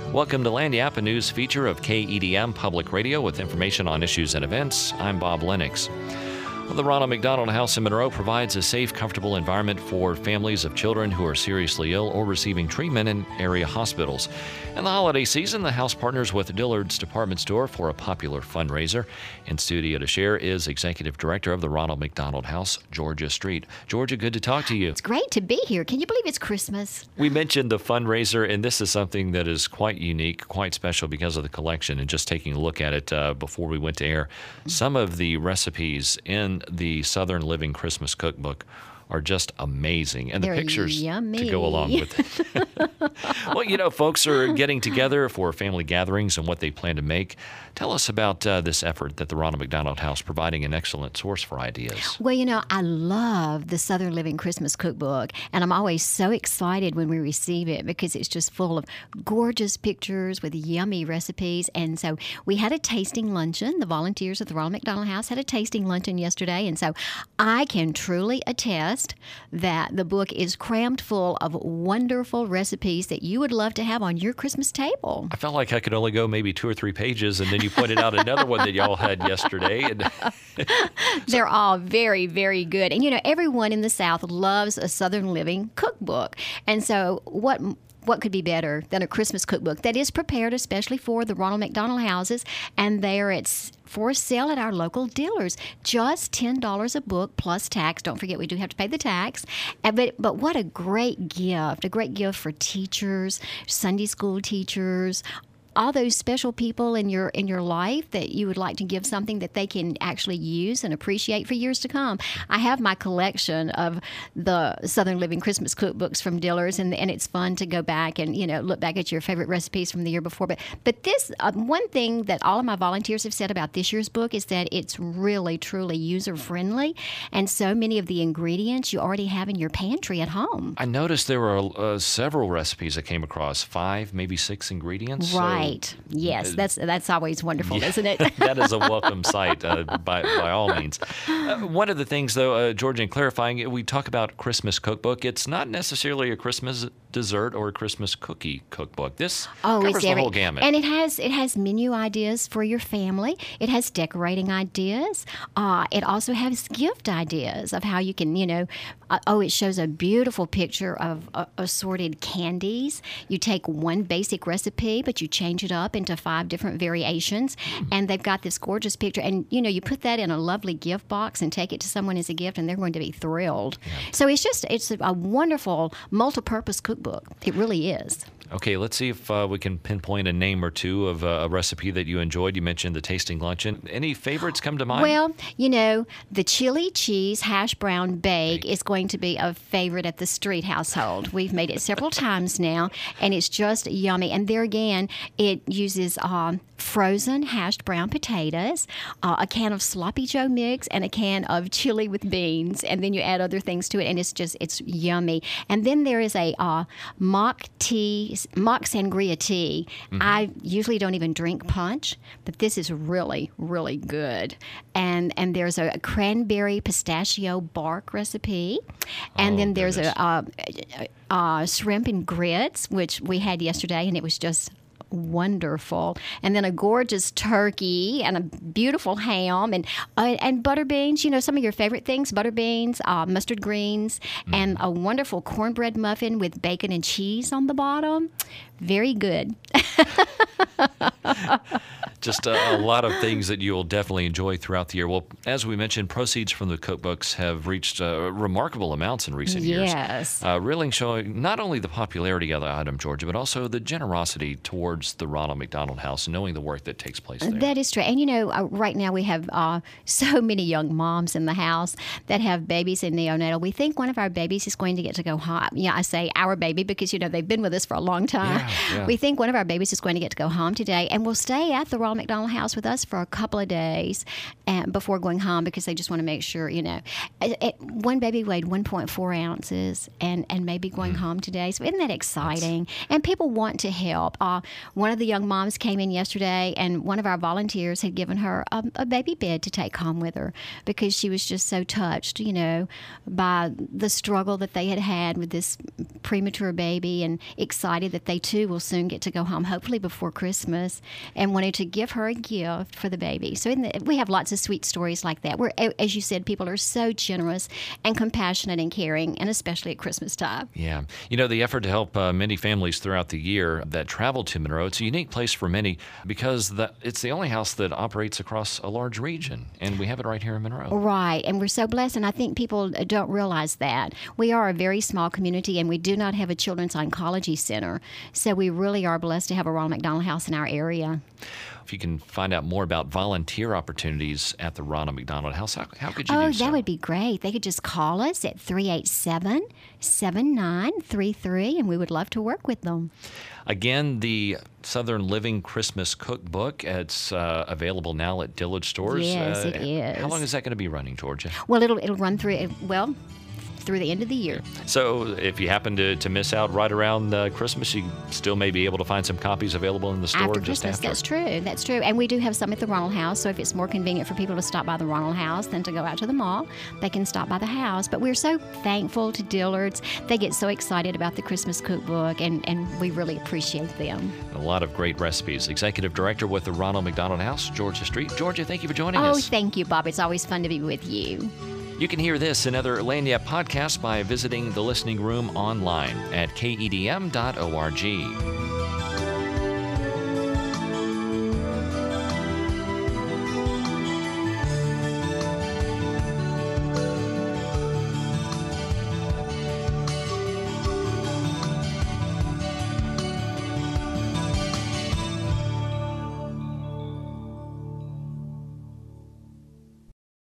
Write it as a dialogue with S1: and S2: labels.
S1: Welcome to Lagniappe, a news feature of KEDM Public Radio with information on issues and events. I'm Bob Lennox. Well, the Ronald McDonald House in Monroe provides a safe, comfortable environment for families of children who are seriously ill or receiving treatment in area hospitals. In the holiday season, the house partners with Dillard's Department Store for a popular fundraiser. In studio to share is Executive Director of the Ronald McDonald House, Georgia Street. Georgia, good to talk to you.
S2: It's great to be here. Can you believe it's Christmas?
S1: We mentioned the fundraiser, and this is something that is quite unique, quite special because of the collection. And just taking a look at it before we went to air, some of the recipes in the Southern Living Christmas Cookbook are just amazing. And
S2: They're
S1: the pictures
S2: yummy.
S1: to go along with it. Well, you know, folks are getting together for family gatherings and what they plan to make. Tell us about this effort that the Ronald McDonald House providing an excellent source for ideas.
S2: Well, you know, I love the Southern Living Christmas Cookbook, and I'm always so excited when we receive it because it's just full of gorgeous pictures with yummy recipes. And so we had a tasting luncheon. The volunteers at the Ronald McDonald House had a tasting luncheon yesterday, and so I can truly attest that the book is crammed full of wonderful recipes that you would love to have on your Christmas table.
S1: I felt like I could only go maybe 2 or 3 pages, and then you pointed out another one that y'all had yesterday. And
S2: They're all very, very good. And, you know, everyone in the South loves a Southern Living cookbook. And so what could be better than a Christmas cookbook that is prepared especially for the Ronald McDonald houses, and there it's for sale at our local dealers. Just $10 a book plus tax. Don't forget we do have to pay the tax. But what a great gift for teachers, Sunday school teachers, all those special people in your life that you would like to give something that they can actually use and appreciate for years to come. I have my collection of the Southern Living Christmas cookbooks from Dillard's, and it's fun to go back and, you know, look back at your favorite recipes from the year before. But this one thing that all of my volunteers have said about this year's book is that it's really, truly user-friendly, and so many of the ingredients you already have in your pantry at home.
S1: I noticed there were several recipes I came across, 5, maybe 6 ingredients.
S2: Right. Yes, that's always wonderful, isn't it?
S1: That is a welcome sight by all means. One of the things, though, Georgia, in clarifying, we talk about Christmas cookbook. It's not necessarily a Christmas dessert or a Christmas cookie cookbook. This covers the whole gamut.
S2: And it has menu ideas for your family. It has decorating ideas. It also has gift ideas of how you can, you know, it shows a beautiful picture of assorted candies. You take one basic recipe, but you change it up into 5 different variations, and they've got this gorgeous picture. And, you know, you put that in a lovely gift box and take it to someone as a gift, and they're going to be thrilled. Yeah. So it's a wonderful multi-purpose cookbook. It really is.
S1: Okay, let's see if we can pinpoint a name or two of a recipe that you enjoyed. You mentioned the tasting luncheon. Any favorites come to mind?
S2: Well, you know, the chili cheese hash brown bake is going to be a favorite at the Street household. We've made it several times now, and it's just yummy. And there again, it uses frozen hashed brown potatoes, a can of Sloppy Joe mix, and a can of chili with beans, and then you add other things to it, and it's yummy. And then there is a mock sangria tea. I usually don't even drink punch, but this is really, really good. And there's a cranberry pistachio bark recipe, and then there's a shrimp and grits, which we had yesterday, and it was just wonderful. And then a gorgeous turkey and a beautiful ham and butter beans, you know, some of your favorite things, butter beans, mustard greens, and a wonderful cornbread muffin with bacon and cheese on the bottom. Very good.
S1: Just a lot of things that you'll definitely enjoy throughout the year. Well, as we mentioned, proceeds from the cookbooks have reached remarkable amounts in recent years.
S2: Yes.
S1: Really showing not only the popularity of the item, Georgia, but also the generosity towards the Ronald McDonald House, knowing the work that takes place there.
S2: That is true. And, you know, right now we have so many young moms in the house that have babies in neonatal. We think one of our babies is going to get to go home. Yeah, I say our baby because, you know, they've been with us for a long time.
S1: Yeah.
S2: We think one of our babies is going to get to go home today, and will stay at the Ronald McDonald House with us for a couple of days before going home because they just want to make sure, you know. One baby weighed 1.4 ounces and may be going home today. So isn't that exciting? And people want to help. One of the young moms came in yesterday, and one of our volunteers had given her a baby bed to take home with her because she was just so touched, you know, by the struggle that they had with this premature baby, and excited that they too too, will soon get to go home, hopefully before Christmas, and wanted to give her a gift for the baby. So we have lots of sweet stories like that, where, as you said, people are so generous and compassionate and caring, and especially at Christmas time.
S1: Yeah. The effort to help many families throughout the year that travel to Monroe, it's a unique place for many because it's the only house that operates across a large region, and we have it right here in Monroe.
S2: Right, and we're so blessed, and I think people don't realize that. We are a very small community, and we do not have a children's oncology center, so we really are blessed to have a Ronald McDonald House in our area.
S1: If you can find out more about volunteer opportunities at the Ronald McDonald House, how could you do so?
S2: Oh, that would be great. They could just call us at 387-7933, and we would love to work with them.
S1: Again, the Southern Living Christmas Cookbook, it's available now at Dillard stores.
S2: Yes, it is.
S1: How long is that going to be running, Georgia?
S2: Well, it'll run through the end of the year.
S1: So if you happen to miss out right around Christmas, you still may be able to find some copies available in the store
S2: After
S1: just
S2: Christmas,
S1: after.
S2: That's true. And we do have some at the Ronald House, so if it's more convenient for people to stop by the Ronald House than to go out to the mall, they can stop by the house. But we're so thankful to Dillard's. They get so excited about the Christmas cookbook, and we really appreciate them.
S1: A lot of great recipes. Executive Director with the Ronald McDonald House, Georgia Street. Georgia, thank you for joining us.
S2: Oh, thank you, Bob. It's always fun to be with you.
S1: You can hear this and other Lagniappe podcasts by visiting the Listening Room online at kedm.org.